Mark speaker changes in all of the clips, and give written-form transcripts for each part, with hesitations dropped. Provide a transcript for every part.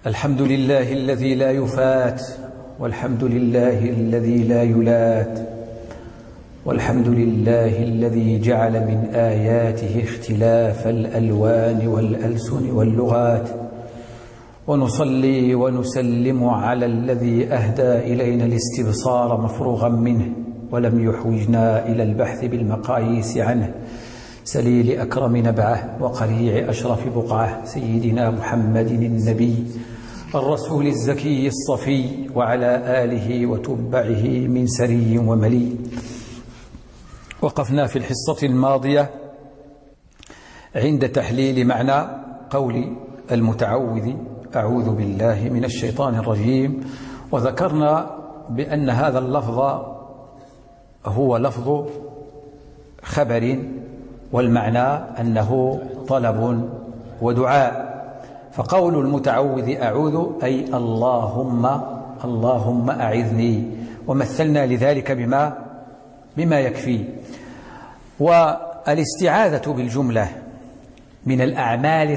Speaker 1: الحمد لله الذي لا يفات، والحمد لله الذي لا يلات، والحمد لله الذي جعل من آياته اختلاف الألوان والألسن واللغات، ونصلي ونسلم على الذي أهدى إلينا الاستبصار مفروغا منه ولم يحوجنا إلى البحث بالمقاييس عنه، سليل أكرم نبعه وقريع أشرف بقعه، سيدنا محمد النبي الرسول الزكي الصفي، وعلى آله وتبعه من سري وملي. وقفنا في الحصة الماضية عند تحليل معنى قول المتعوذ أعوذ بالله من الشيطان الرجيم، وذكرنا بأن هذا اللفظ هو لفظ خبر، والمعنى أنه طلب ودعاء. فقول المتعوذ أعوذ أي اللهم أعذني، ومثلنا لذلك بما يكفي. والاستعاذة بالجملة من الأعمال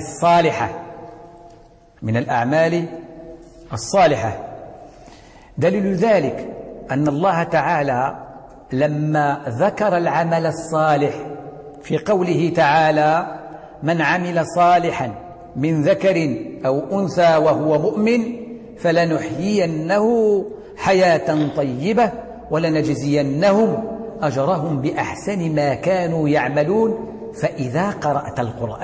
Speaker 1: الصالحة، دليل ذلك أن الله تعالى لما ذكر العمل الصالح في قوله تعالى من عمل صالحا من ذكر أو أنثى وهو مؤمن فلنحيينه حياة طيبة ولنجزينهم أجرهم بأحسن ما كانوا يعملون فإذا قرأت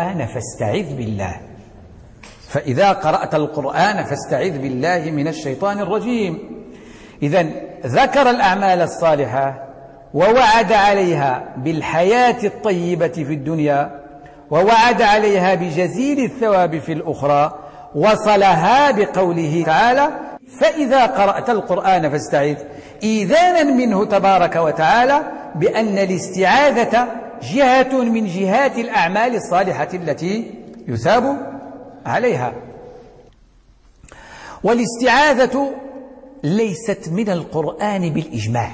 Speaker 1: القرآن فاستعذ بالله من الشيطان الرجيم. إذن ذكر الأعمال الصالحة ووعد عليها بالحياة الطيبة في الدنيا، ووعد عليها بجزيل الثواب في الأخرى، وصلها بقوله تعالى فإذا قرأت القرآن فاستعذ، إيذانا منه تبارك وتعالى بأن الاستعاذة جهة من جهات الأعمال الصالحة التي يثاب عليها. والاستعاذة ليست من القرآن بالإجماع،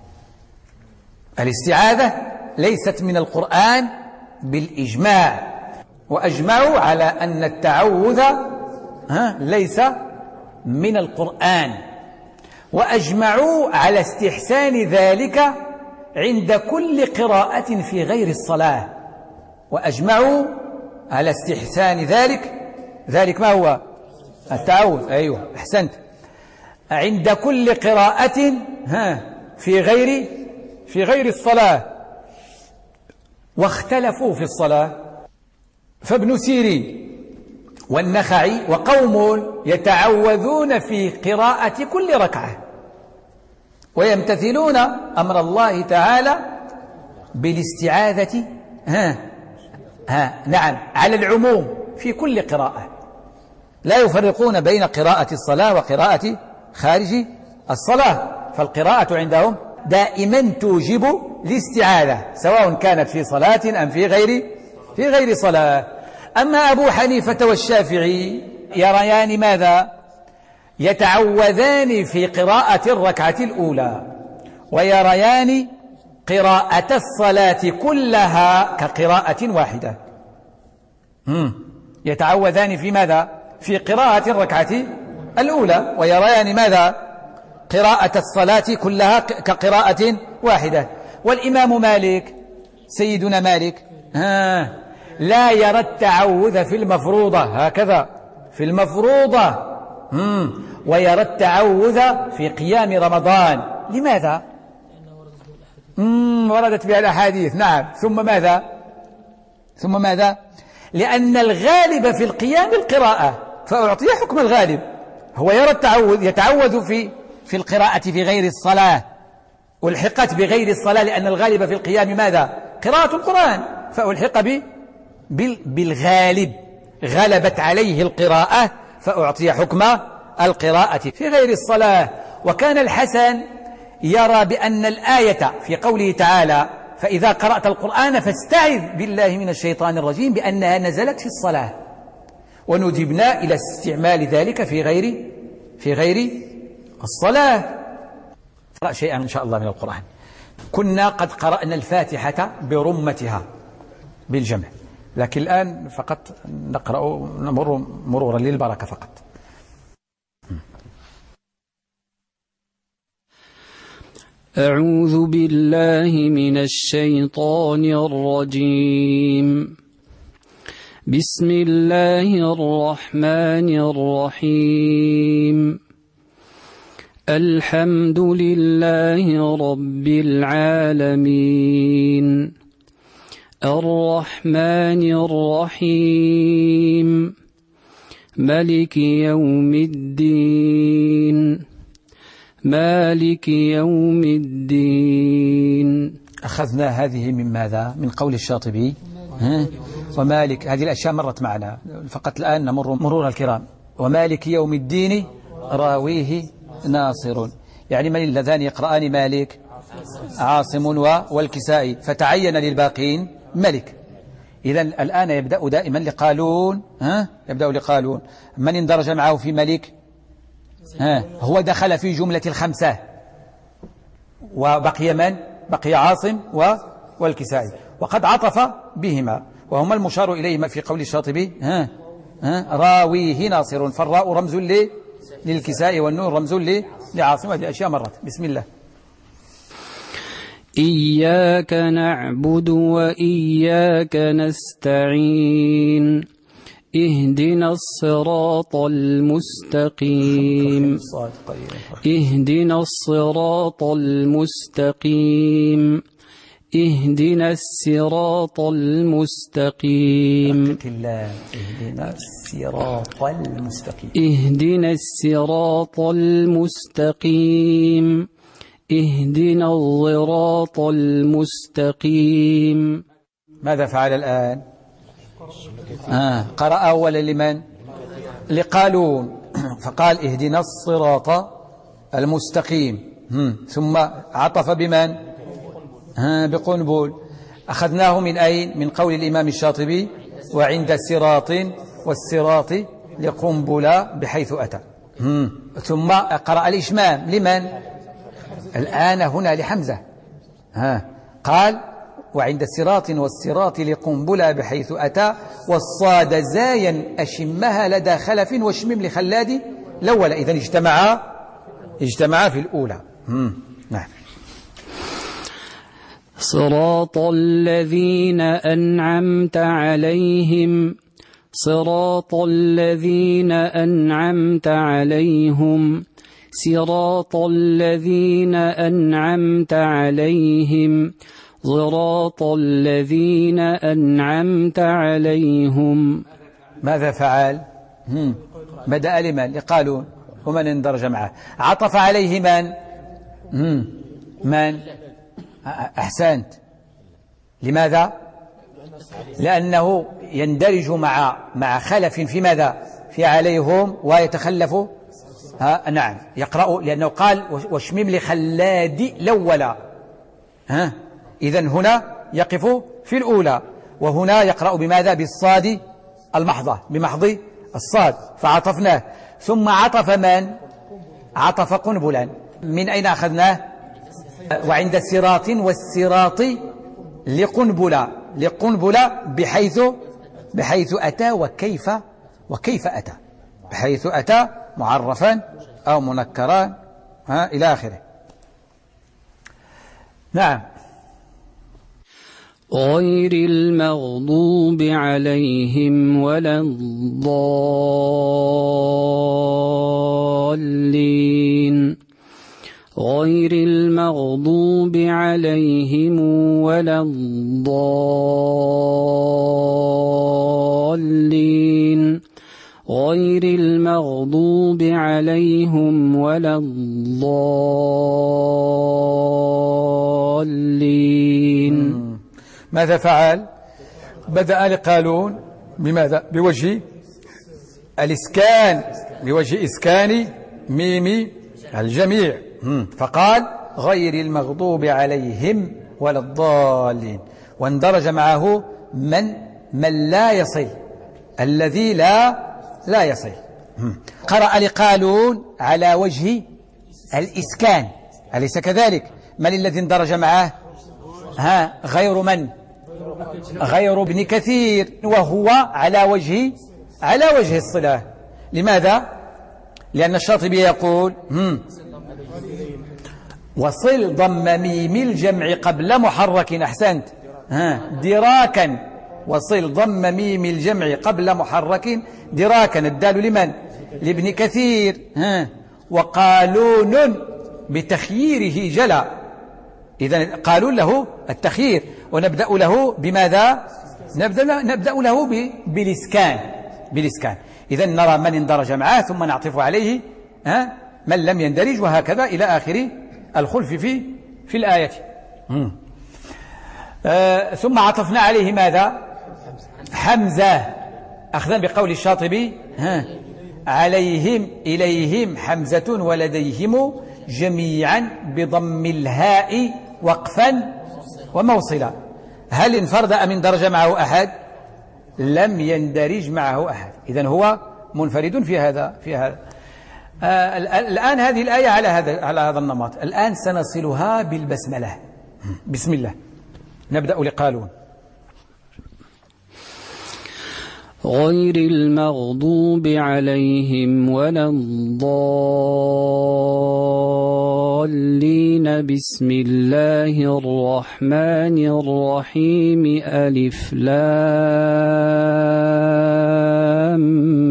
Speaker 1: الاستعاذة ليست من القرآن بالإجماع، وأجمعوا على أن التعوذ ليس من القرآن، وأجمعوا على استحسان ذلك عند كل قراءة في غير الصلاة. وأجمعوا على استحسان ذلك ما هو التعوذ؟ أيوه أحسنت، عند كل قراءة في غير الصلاة. واختلفوا في الصلاة، فابن سيرين والنخعي وقوم يتعوذون في قراءة كل ركعة، ويمتثلون أمر الله تعالى بالاستعاذة نعم على العموم في كل قراءة، لا يفرقون بين قراءة الصلاة وقراءة خارج الصلاة، فالقراءة عندهم دائما توجب الاستعاذة سواء كانت في صلاة أم في غير صلاة. أما أبو حنيفة والشافعي يريان ماذا؟ يتعوذان في قراءة الركعة الأولى، ويريان قراءة الصلاة كلها كقراءة واحدة. يتعوذان في ماذا؟ في قراءة الركعة الأولى، ويريان ماذا؟ قراءة الصلاة كلها كقراءة واحدة. والإمام مالك سيدنا مالك لا يرى التعوذ في المفروضة، هكذا في المفروضة، ويرى التعوذ في قيام رمضان. لماذا؟ وردت بها الأحاديث، نعم. ثم ماذا؟ لأن الغالب في القيام القراءة، فأعطي حكم الغالب. هو يرى التعوذ، يتعوذ في القراءة في غير الصلاة، ألحقت بغير الصلاة لأن الغالب في القيام ماذا؟ قراءة القرآن، فألحق بالغالب، غلبت عليه القراءة فأعطي حكم القراءة في غير الصلاة. وكان الحسن يرى بأن الآية في قوله تعالى فإذا قرأت القرآن فاستعذ بالله من الشيطان الرجيم بأنها نزلت في الصلاة، وندبنا إلى استعمال ذلك في غير الصلاة. قرأ شيئا إن شاء الله من القرآن. كنا قد قرأنا الفاتحة برمتها بالجمع، لكن الآن فقط نقرأ مرورا للبركة فقط.
Speaker 2: أعوذ بالله من الشيطان الرجيم. بسم الله الرحمن الرحيم. الحمد لله رب العالمين. الرحمن الرحيم. ملك يوم الدين. مالك يوم الدين.
Speaker 1: أخذنا هذه من ماذا؟ من قول الشاطبي ومالك. هذه الأشياء مرت معنا، فقط الآن نمر مرور الكرام. ومالك يوم الدين راويه ناصر، يعني من اللذان يقرآن مالك؟ عاصم والكسائي، فتعين للباقين ملك. إذن الآن يبدأ دائما لقالون، يبدأ لقالون. من اندرج معه في ملك؟ هو دخل في جملة الخمسة، وبقي من؟ بقي عاصم والكسائي، وقد عطف بهما، وهما المشار إليهما في قول الشاطبي راويه ناصر، فالراء رمز للكسائي والنون رمز لعاصم. هذه أشياء مرت. بسم الله.
Speaker 2: إياك نعبد وإياك نستعين. اهدنا الصراط المستقيم. اهدنا الصراط المستقيم. اهدنا الصراط المستقيم.
Speaker 1: اهدنا الصراط المستقيم.
Speaker 2: اهدنا الصراط المستقيم. اهدنا الصراط المستقيم.
Speaker 1: ماذا فعل الآن؟ قرأ أولا لمن؟ لقالون، فقال اهدنا الصراط المستقيم، ثم عطف بمن؟ بقنبل. أخذناه من أين؟ من قول الإمام الشاطبي وعند صراط والصراط لقنبل بحيث أتى. ثم قرأ الإشمام لمن؟ الآن هنا لحمزة. قال وعند الصراط والصراط لقنبلة بحيث أتى، والصاد زايا أشمها لدى خلف واشمم لخلاد الأول. إذن اجتمعا في الأولى. نعم.
Speaker 2: صراط الذين أنعمت عليهم. صراط الذين أنعمت عليهم. صراط الذين أنعمت عليهم. صراط الذين أنعمت عليهم.
Speaker 1: ماذا فعل؟ بدأ لمن؟ لقالون، ومن اندرج معه؟ عطف عليه من؟ من؟ أحسنت. لماذا؟ لأنه يندرج مع خلف في ماذا؟ في عليهم، ويتخلف. نعم، يقرأ، لأنه قال واشمم لخلاد الأول. إذن هنا يقف في الأولى، وهنا يقرأ بماذا؟ بالصاد المحضة، بمحض الصاد، فعطفناه. ثم عطف من؟ عطف قنبلا. من أين أخذناه؟ وعند الصراط والصراط لقنبلة بحيث أتى وكيف أتى، بحيث أتى معرفا أو منكرا إلى آخره. نعم.
Speaker 2: غير المغضوب عليهم ولا الضالين. غير المغضوب عليهم ولا الضالين. غير المغضوب عليهم ولا الضالين.
Speaker 1: ماذا فعل؟ بدأ لقالون بماذا؟ بوجه الإسكان، بوجه إسكان ميم الجميع، فقال غير المغضوب عليهم ولا الضالين، واندرج معه من لا يصل، الذي لا يصل. قرأ لقالون على وجه الإسكان، أليس كذلك؟ من الذي اندرج معه؟ غير من؟ غير ابن كثير، وهو على وجه الصلة. لماذا؟ لأن الشاطبي يقول وصل ضم ميم الجمع قبل محرك. أحسنت. دراكا. وصل ضم ميم الجمع قبل محرك دراكا. الدال لمن؟ لابن كثير. وقالون بتخييره جلا. إذن قالون له التخيير، ونبدأ له بماذا؟ نبدأ له بالإسكان. إذن نرى من اندرج معه ثم نعطف عليه من لم يندرج، وهكذا إلى آخر الخلف في الآية. ثم عطفنا عليه ماذا؟ حمزة، أخذا بقول الشاطبي عليهم إليهم حمزة ولديهم جميعا بضم الهاء وقفا وموصلا. هل انفرد أم اندرج معه أحد؟ لم يندرج معه أحد، إذن هو منفرد في هذا. الآن هذه الآية على هذا النمط. الآن سنصلها بالبسملة. بسم الله. نبدأ لقالون.
Speaker 2: غير المغضوب عليهم ولا الضالين. بسم الله الرحمن الرحيم. ألف لام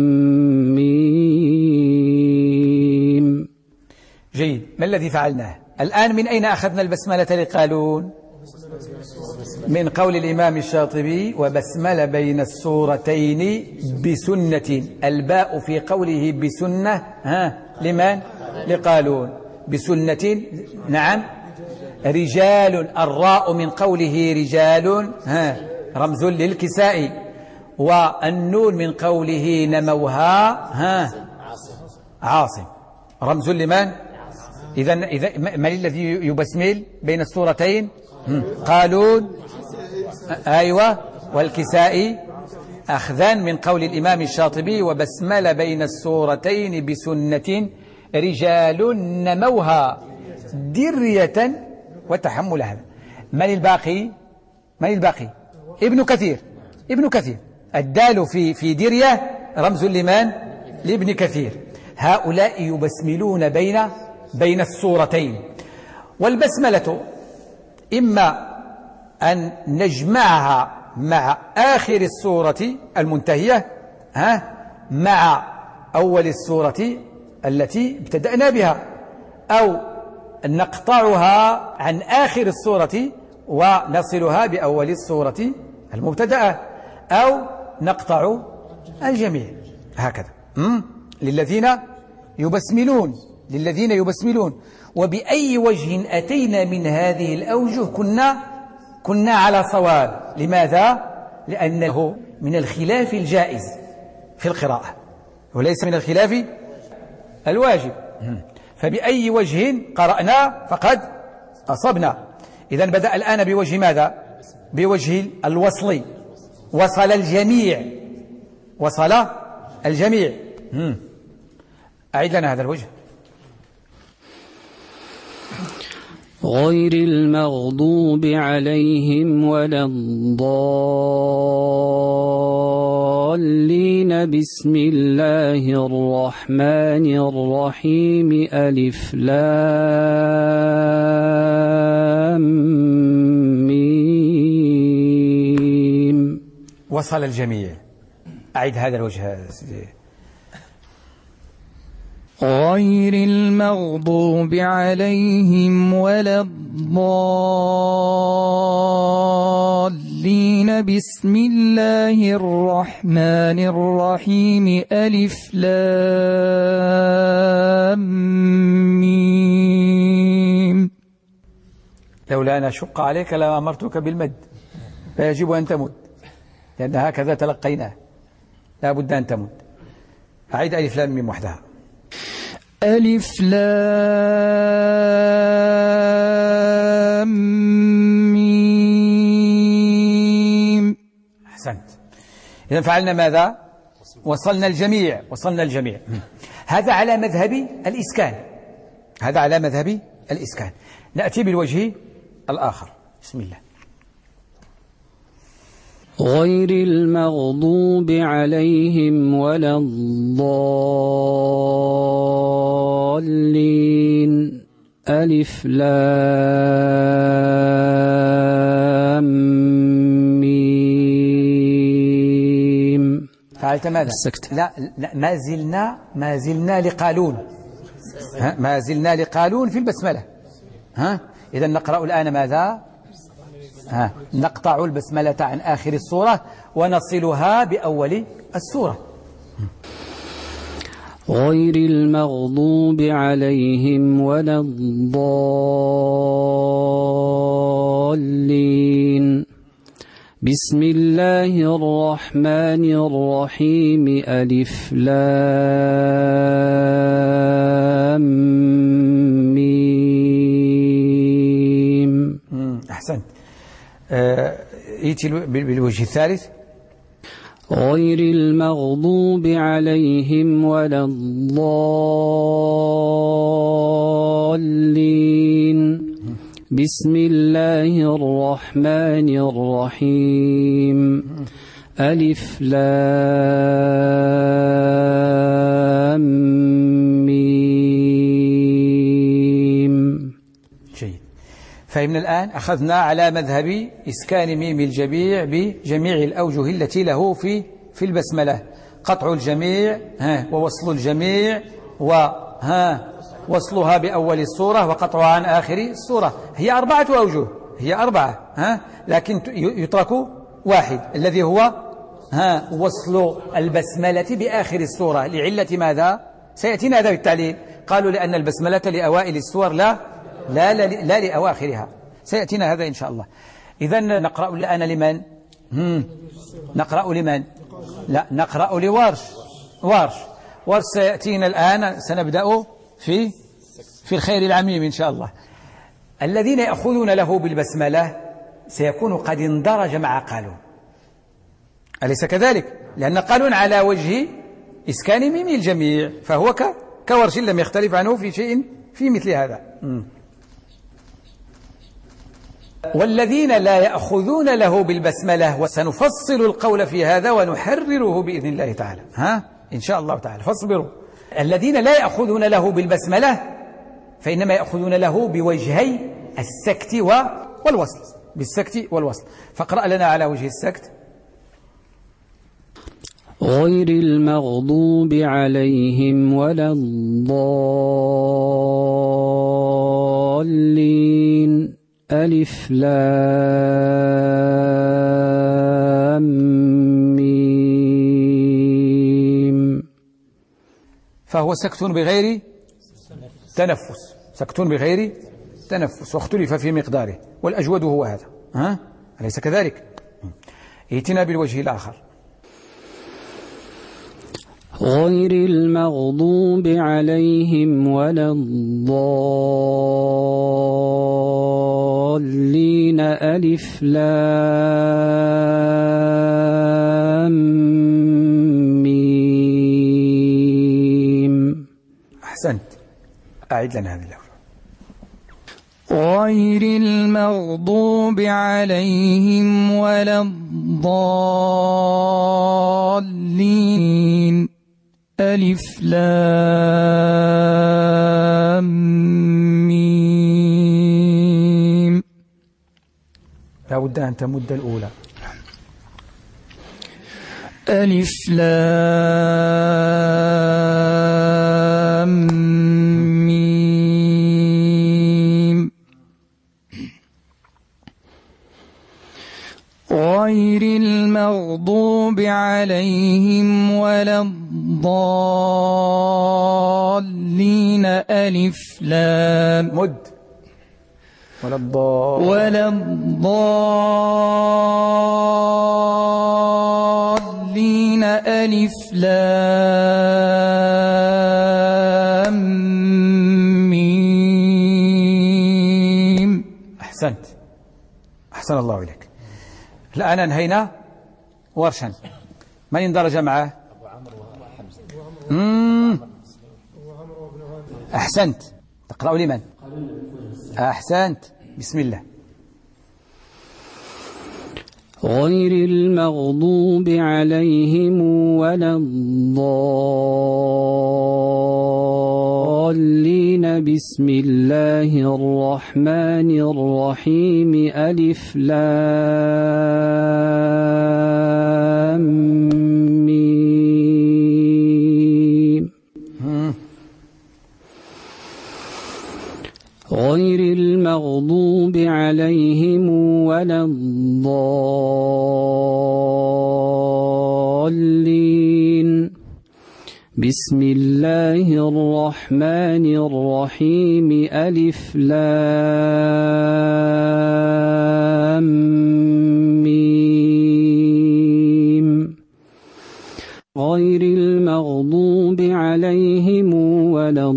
Speaker 2: ميم.
Speaker 1: جيد. ما الذي فعلناه الآن؟ من أين أخذنا البسملة لقالون؟ من قول الإمام الشاطبي وبسمل بين السورتين بسنة. الباء في قوله بسنة لمن؟ لقالون. بسنة. نعم. رجال. الراء من قوله رجال رمز للكساء. والنون من قوله نموها عاصم رمز لمن؟ إذن من الذي يبسمل بين السورتين؟ قالون. أيوة. والكسائي. أخذا من قول الإمام الشاطبي وبسمل بين السورتين بسنة رجال نموها درية وتحملها. من الباقي؟ ابن كثير. الدال في درية رمز لمن؟ لابن كثير. هؤلاء يبسملون بين السورتين. والبسملة إما أن نجمعها مع آخر السورة المنتهية مع أول السورة التي ابتدأنا بها، أو نقطعها عن آخر السورة ونصلها بأول السورة المبتدأة، أو نقطع الجميع هكذا. للذين يبسملون. وبأي وجه أتينا من هذه الأوجه كنا على صواب. لماذا؟ لأنه من الخلاف الجائز في القراءة وليس من الخلاف الواجب. فبأي وجه قرأنا فقد أصبنا. إذن بدأ الآن بوجه ماذا؟ بوجه الوصل. وصل الجميع. أعيد لنا هذا الوجه.
Speaker 2: غير المغضوب عليهم ولا الضالين. بسم الله الرحمن الرحيم. ألف لام ميم.
Speaker 1: وصل الجميع. أعيد هذا الوجه.
Speaker 3: غير المغضوب عليهم ولا الضالين. بسم الله الرحمن الرحيم. ألف لام ميم.
Speaker 1: لولا أن أشق عليك لأمرتك بالمد، فيجب أن تمد، لأن هكذا تلقيناه، لا بد أن تمد. أعيد ألف لام ميم وحدها.
Speaker 3: ألف لام ميم.
Speaker 1: أحسنت. إذن فعلنا ماذا؟ وصلنا الجميع. هذا على مذهب الإسكان. نأتي بالوجه الآخر. بسم الله.
Speaker 2: غير المغضوب عليهم ولا الضالين. ألف ألف لام ميم.
Speaker 1: فعلت ماذا؟
Speaker 2: السكت.
Speaker 1: لا ما زلنا لقالون. ما زلنا لقالون في البسملة. إذا نقرأ الآن ماذا؟ نقطع البسملة عن آخر السورة ونصلها بأول السورة.
Speaker 2: غير المغضوب عليهم ولا الضالين. بسم الله الرحمن الرحيم. ألف لام ميم.
Speaker 1: أحسنت. ائتي بالوجه الثالث.
Speaker 2: غير المغضوب عليهم ولا الضالين. بسم الله الرحمن الرحيم. ألف لام ميم.
Speaker 1: جيد. فهمنا الآن، أخذنا على مذهب إسكان ميم الجميع بجميع الأوجه التي له في البسملة: قطع الجميع ووصل الجميع وصلها بأول السورة وقطعها عن آخر السورة. هي 4 أوجه، هي 4 لكن يترك واحد الذي هو وصل البسملة بآخر السورة. لعلة ماذا؟ سيأتينا هذا بالتعليل. قالوا لأن البسملة لأوائل السور لا لأواخرها. سيأتينا هذا إن شاء الله. إذن نقرأ الآن لمن؟ نقرأ لمن؟ لا، نقرأ لورش. ورش سيأتينا الآن. سنبدأ في الخير العميم إن شاء الله. الذين يأخذون له بالبسملة سيكون قد اندرج مع قالون، أليس كذلك؟ لأن قالون على وجه إسكان ميم الجميع، فهو كورش لم يختلف عنه في شيء في مثل هذا. والذين لا يأخذون له بالبسملة، وسنفصل القول في هذا ونحرره بإذن الله تعالى إن شاء الله تعالى، فاصبروا. الذين لا يأخذون له بالبسملة فإنما يأخذون له بوجهي السكت والوصل، بالسكت والوصل. فاقرأ لنا على وجه السكت.
Speaker 2: غير المغضوب عليهم ولا الضالين. ألف لام ميم.
Speaker 1: فهو سكت بغير تنفس، سكت بغير تنفس، واختلف في مقداره، والأجود هو هذا. أليس كذلك؟ ائتنا بالوجه الآخر.
Speaker 2: غير المغضوب عليهم ولا الضالين. ألف لام ميم.
Speaker 1: أحسنت. أعد لنا هذه اللفظة.
Speaker 3: غير المغضوب عليهم ولا الضالين. ألف لام ميم.
Speaker 1: لا بد أن تمد الأولى.
Speaker 3: ألف لام ميم. غير المغضوب عليهم ولا الضالين. ألف لام
Speaker 1: مد. ولا
Speaker 3: الضالين. ألف لام ميم.
Speaker 1: أحسنت. أحسن الله إليك. الآن انهينا ورشا. من اندرج معه؟ أحسنت. تقرأ لمن؟ أحسنت. بسم الله.
Speaker 2: غير المغضوب عليهم ولا الضالين. بسم الله الرحمن الرحيم ألف لام ميم غير المغضوب عليهم ولا الضالين بسم الله الرحمن الرحيم ألف لام ميم غير المغضوب عليهم ولا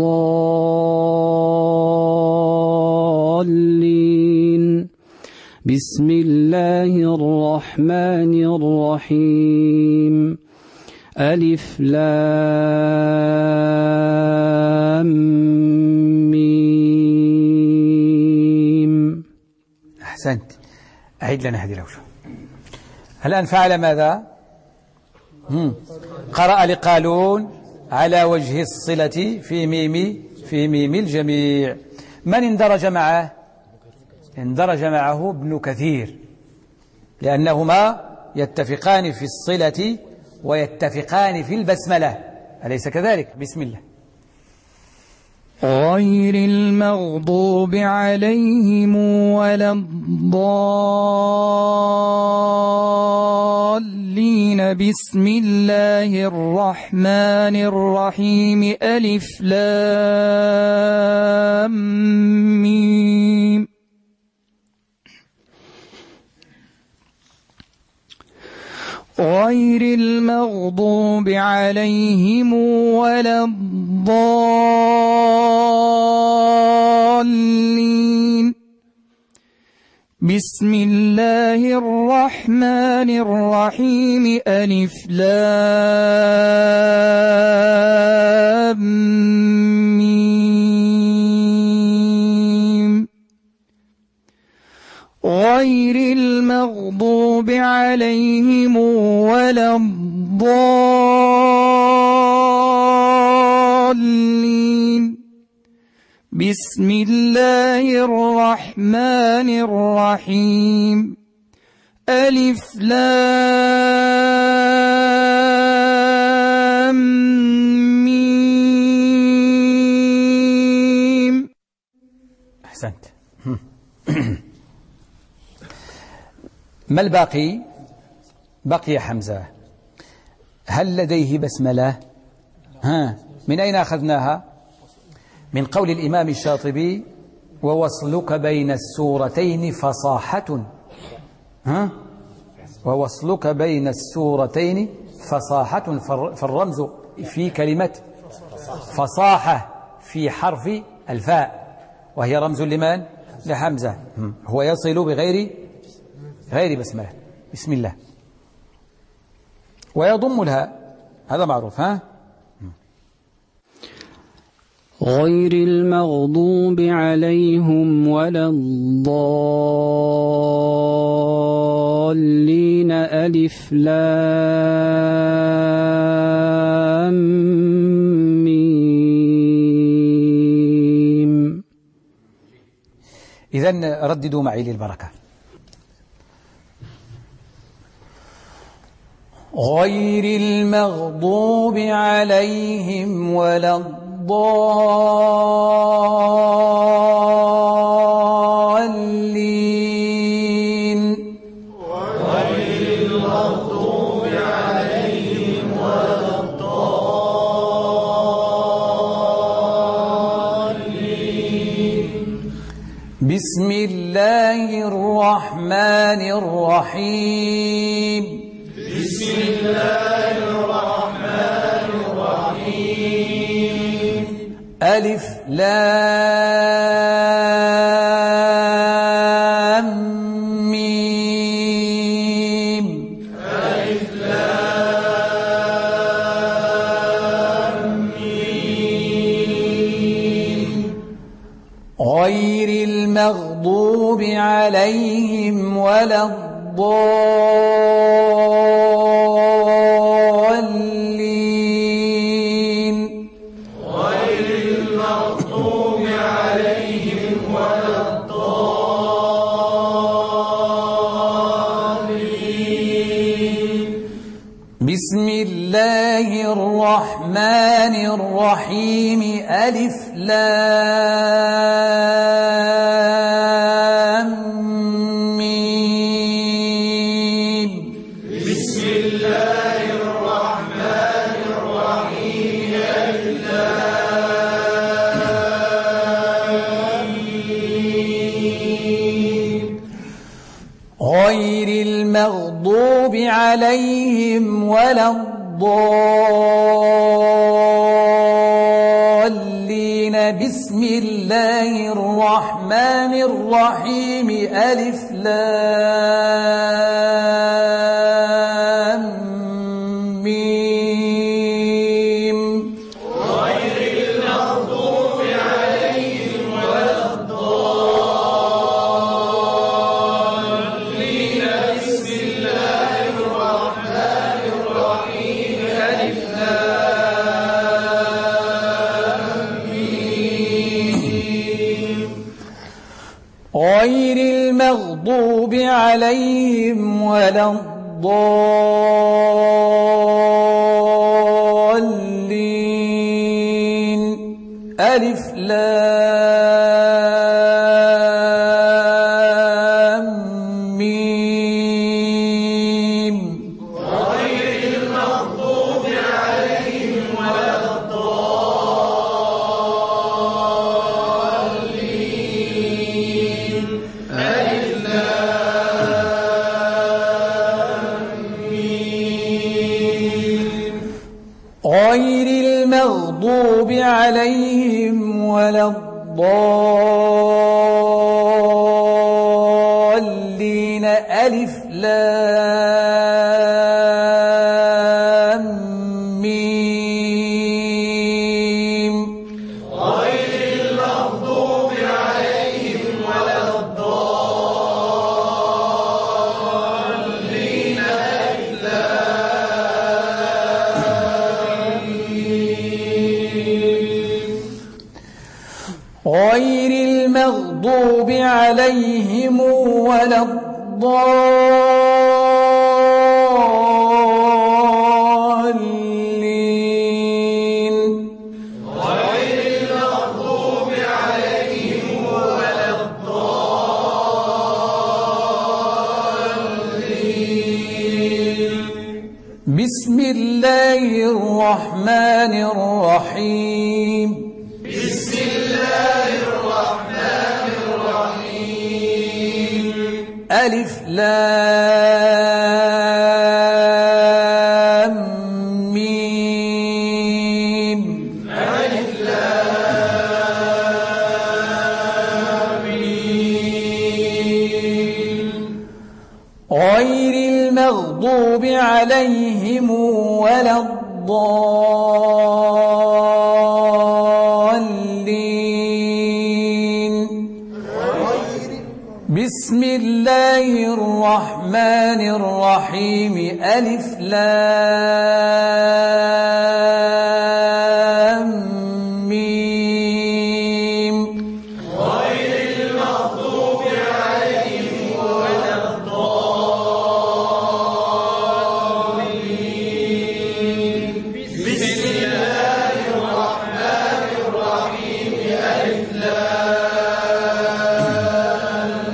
Speaker 2: الضالين بسم الله الرحمن الرحيم ألف لام ميم.
Speaker 1: أحسنت. أعيد لنا هذه الأوجه. الآن فعل ماذا؟ قرأ لقالون على وجه الصلة في ميم الجميع. من اندرج معه؟ اندرج معه ابن كثير، لأنهما يتفقان في الصلة ويتفقان في البسملة، أليس كذلك؟ بسم الله.
Speaker 3: غير المغضوب عليهم ولا الضالين بسم الله الرحمن الرحيم ألف لام ميم غير المغضوب عليهم ولا الضالين بسم الله الرحمن الرحيم ألف لام ميم غير المغضوب عليهم ولا الضالين بسم الله الرحمن الرحيم ألف لام ميم.
Speaker 1: أحسنت. ما الباقي؟ بقي حمزة. هل لديه بسملة؟ من أين أخذناها؟ من قول الإمام الشاطبي: ووصلك بين السورتين فصاحة. ووصلك بين السورتين فصاحة، فالرمز في كلمة فصاحة في حرف الفاء، وهي رمز لمن؟ لحمزة. هو يصل غير بسملة. بسم الله. ويضم الهاء، هذا معروف.
Speaker 2: غير المغضوب عليهم ولا الضالين ألف لام ميم.
Speaker 1: إذن رددوا معي للبركة. غير المغضوب عليهم ولا الضالين
Speaker 4: غير المغضوب عليهم ولا الضالين.
Speaker 1: بسم الله الرحمن الرحيم.
Speaker 4: بسم الله الرحمن الرحيم.
Speaker 1: ألف لام ميم.
Speaker 4: ألف لام ميم.
Speaker 1: غير المغضوب عليهم ولا الضالين.
Speaker 4: غير المغضوب
Speaker 1: الرحمن الرحيم ألف لام ميم.
Speaker 4: بسم الله الرحمن الرحيم ألف لام ميم.
Speaker 1: غير المغضوب عليهم ولا الضالين. بسم الله الرحمن الرحيم ألف لام ميم.
Speaker 4: غير المغضوب عليهم ولا الضالين. بسم الله الرحمن الرحيم ألف لام ميم.
Speaker 1: غير المغضوب عليهم ولا الضالين. ألف لام ميم.
Speaker 4: غير المغضوب عليهم ولا الضالين. ألف لام ميم.
Speaker 1: غير المغضوب عليهم ولا الضالين. ألف لام ميم.
Speaker 4: غير المغضوب عليهم ولا الضالين. ألف لام ميم.
Speaker 1: غير المغضوب عليهم ولا الضالين.
Speaker 4: غير المغضوب عليهم ولا الضالين.
Speaker 1: بسم الله الرحمن الرحيم.
Speaker 4: بسم الله الرحمن الرحيم.
Speaker 1: ألف لام ميم.
Speaker 4: ألف لام ميم.
Speaker 1: غير المغضوب عليهم ولا الضالين. بسم الله الرحمن الرحيم. ألف لام ميم.
Speaker 4: غير المغضوب عليهم ولا الضالين. بسم الله الرحمن الرحيم. ألف لام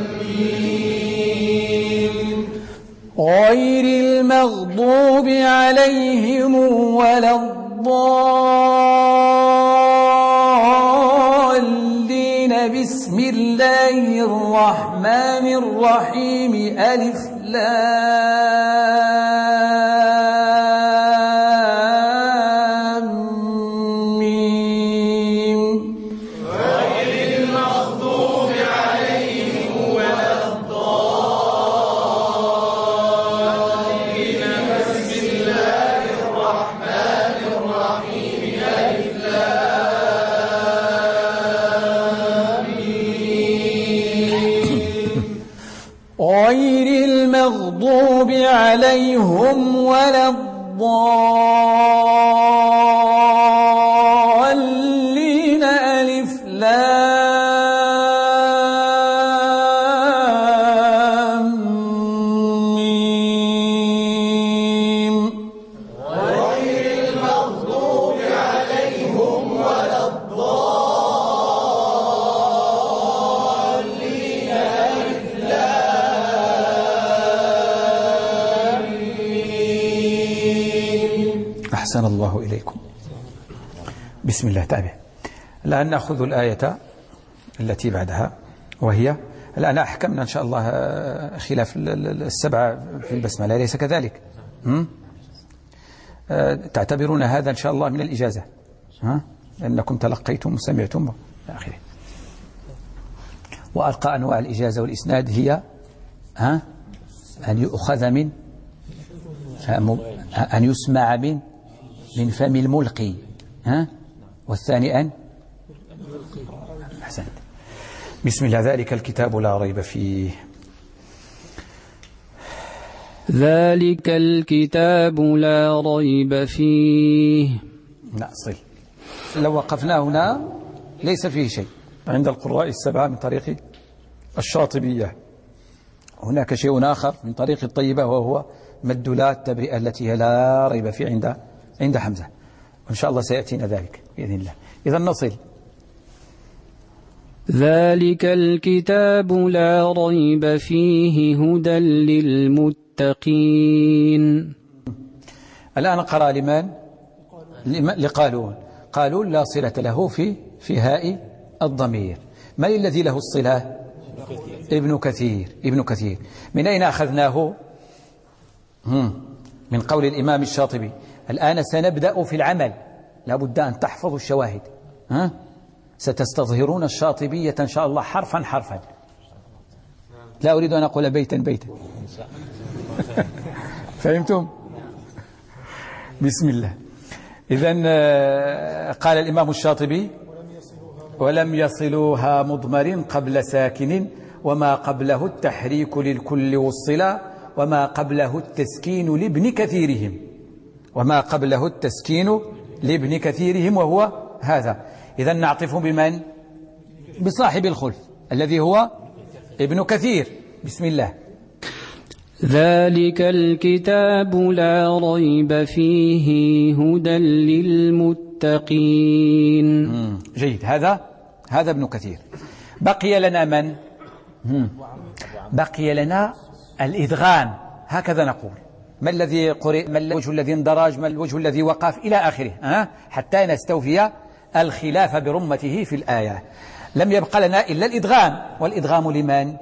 Speaker 4: ميم.
Speaker 1: غير المغضوب عليهم ولا الضالين. بسم الله الرحمن الرحيم. ألف لام ميم.
Speaker 4: غير المغضوب عليهم ولا الضالين. بسم الله الرحمن الرحيم. ألف لام ميم.
Speaker 1: غير المغضوب عليهم ولا الضالين. ألف لام ميم.
Speaker 4: غير المغضوب عليهم
Speaker 1: أحسن الله إليكم. بسم الله. تابع. الآن نأخذ الآية التي بعدها، وهي الآن أحكمنا إن شاء الله خلاف السبعة في البسملة، ليس كذلك؟ تعتبرون هذا إن شاء الله من الإجازة، لأنكم تلقيتم وسمعتم إلى آخره. وأرقى أنواع الإجازة والإسناد هي أن يؤخذ من أن يسمع من فم الملقي، والثاني أن أحسنت. بسم الله. ذلك الكتاب لا ريب فيه.
Speaker 2: ذلك الكتاب لا ريب فيه.
Speaker 1: نأصل. لو وقفنا هنا ليس فيه شيء عند القراء السبعة من طريق الشاطبية. هناك شيء آخر من طريق الطيبة، وهو مد لا التبرئة التي هي لا ريب فيه عند حمزة، وإن شاء الله سيأتينا ذلك بإذن الله. إذا نصل.
Speaker 2: ذلك الكتاب لا ريب فيه هدى للمتقين.
Speaker 1: الآن قرأ لمن؟ لقالون. قالون لا صلة له في هاء الضمير. من الذي له الصلة؟ ابن كثير. من أين أخذناه؟ من قول الإمام الشاطبي. الآن سنبدأ في العمل، لا بد أن تحفظوا الشواهد. ستستظهرون الشاطبية إن شاء الله حرفا. لا أريد أن أقول بيتا. فهمتم؟ بسم الله. إذن قال الإمام الشاطبي: ولم يصلوها مضمر قبل ساكن، وما قبله التحريك للكل والصلة، وما قبله التسكين لابن كثيرهم وهو هذا. إذن نعطف بمن؟ بصاحب الخلف الذي هو ابن كثير. بسم الله.
Speaker 2: ذلك الكتاب لا ريب فيه هدى للمتقين.
Speaker 1: جيد. هذا ابن كثير. بقي لنا من؟ بقي لنا الإدغام. هكذا نقول. ما الذي قرئ؟ ما الوجه الذي اندرج؟ ما الوجه الذي وقف؟ إلى آخره، حتى نستوفي الخلاف برمته في الآية. لم يبقى لنا إلا الإدغام. والإدغام لمن؟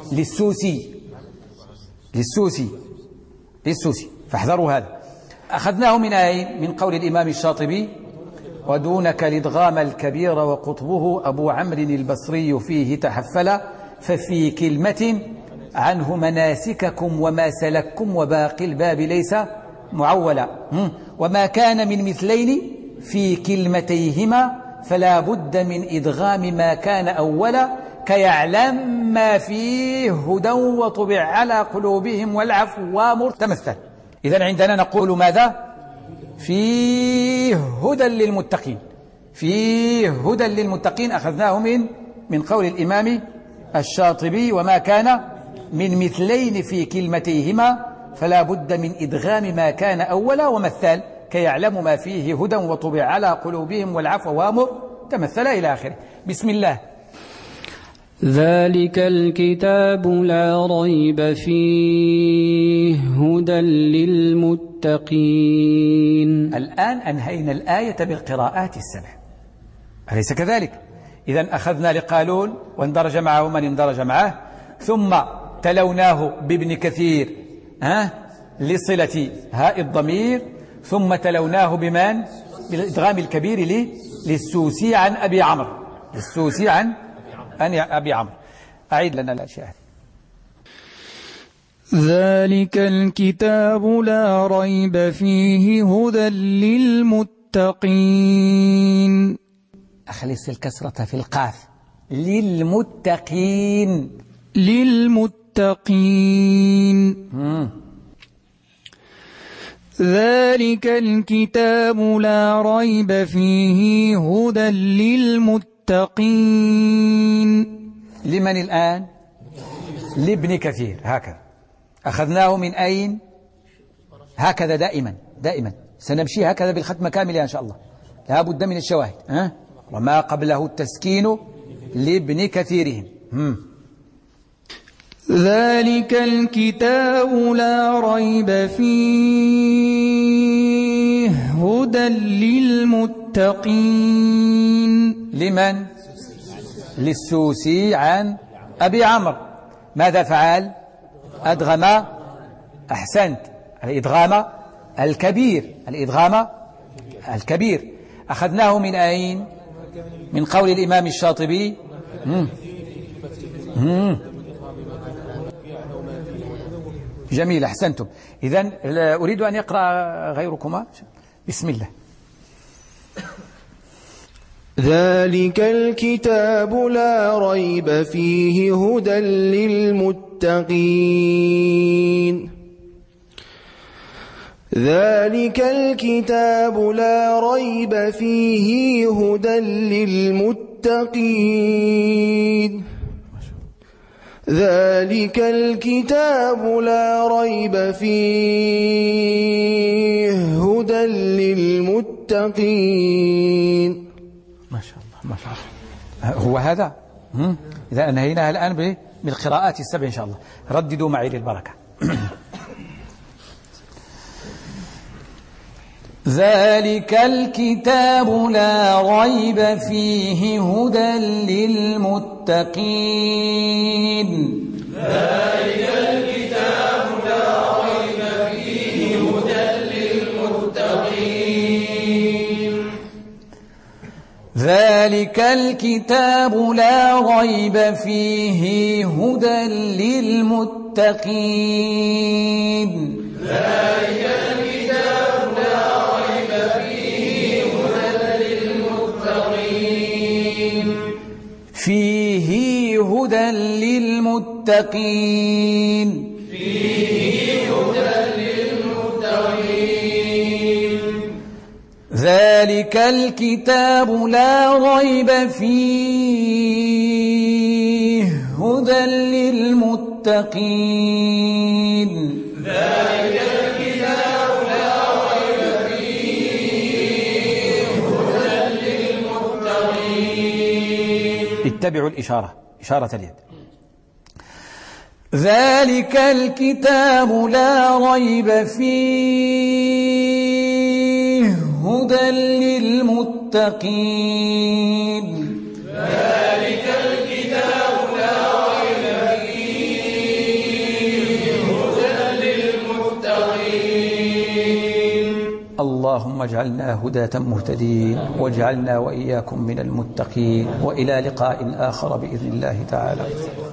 Speaker 1: للسوسي. فاحذروا هذا. أخذناه من أين؟ من قول الإمام الشاطبي: ودونك الإدغام الكبير وقطبه أبو عمرو البصري فيه تحفل، ففي كلمة عنه مناسككم وما سلككم وباقي الباب ليس معولا. وما كان من مثلين في كلمتيهما فلا بد من إدغام ما كان أولا، كيعلم ما فيه هدى وطبع على قلوبهم والعفو وامر تمثل. إذن عندنا نقول ماذا؟ فيه هدى للمتقين. أخذناه من قول الإمام الشاطبي: وما كان من مثلين في كلمتيهما فلا بد من إدغام ما كان أولا ومثل، كيعلم ما فيه هدى وطبع على قلوبهم والعفو وامر تمثل إلى آخره. بسم الله.
Speaker 2: ذلك الكتاب لا ريب فيه هدى للمتقين.
Speaker 1: الآن أنهينا الآية بالقراءات السبع، أليس كذلك؟ إذن أخذنا لقالون واندرج معه من اندرج معه، ثم تلوناه بابن كثير لصلة هاء الضمير، ثم تلوناه بمن؟ بالإدغام الكبير للسوسي عن أبي عمرو. أبي عمرو. أعيد لنا الأشياء.
Speaker 3: ذلك الكتاب لا ريب فيه هدى للمتقين.
Speaker 1: أخلص الكسرة في القاف. للمتقين.
Speaker 3: ذلك الكتاب لا ريب فيه هدى للمتقين.
Speaker 1: لمن الآن؟ لابن كثير. هكذا أخذناه من أين؟ هكذا دائما سنمشي هكذا بالختمة كاملة إن شاء الله. لا بد من الشواهد. وما قبله التسكين لابن كثيرهم.
Speaker 3: ذلك الكتاب لا ريب فيه هدى للمتقين.
Speaker 1: لمن؟ للسوسي عن أبي عمرو. ماذا فعل؟ أدغم. أحسنت، الإدغام الكبير. الإدغام الكبير أخذناه من أين؟ من قول الإمام الشاطبي. جميل، أحسنتم. إذن أريد أن يقرأ غيركما. بسم الله.
Speaker 5: ذلك الكتاب لا ريب فيه هدى للمتقين. ذلك الكتاب لا ريب فيه هدى للمتقين. ذلك الكتاب لا ريب فيه هدى للمتقين.
Speaker 1: ما شاء الله ما شاء الله. هو هذا. إذا انهيناها الآن بالقراءات السبع إن شاء الله. رددوا معي للبركة. ذلك الكتاب لا ريب فيه هدى للمتقين.
Speaker 4: ذلك الكتاب لا ريب فيه هدى للمتقين.
Speaker 1: ذلك الكتاب لا ريب فيه هدى للمتقين.
Speaker 4: ذلك الكتاب لا ريب فيه هدى للمتقين.
Speaker 1: فيه هدى للمتقين.
Speaker 4: فيه هدى للمتقين.
Speaker 1: ذلك الكتاب لا ريب فيه هدى للمتقين.
Speaker 4: ذلك الكتاب لا ريب فيه هدى للمتقين.
Speaker 1: اتبعوا الإشارة، إشارة اليد. ذلك الكتاب لا ريب فيه هدى للمتقين.
Speaker 4: ذلك الكتاب لا ريب فيه هدى للمتقين.
Speaker 1: اللهم اجعلنا هداة مهتدين، واجعلنا وإياكم من المتقين، وإلى لقاء آخر بإذن الله تعالى.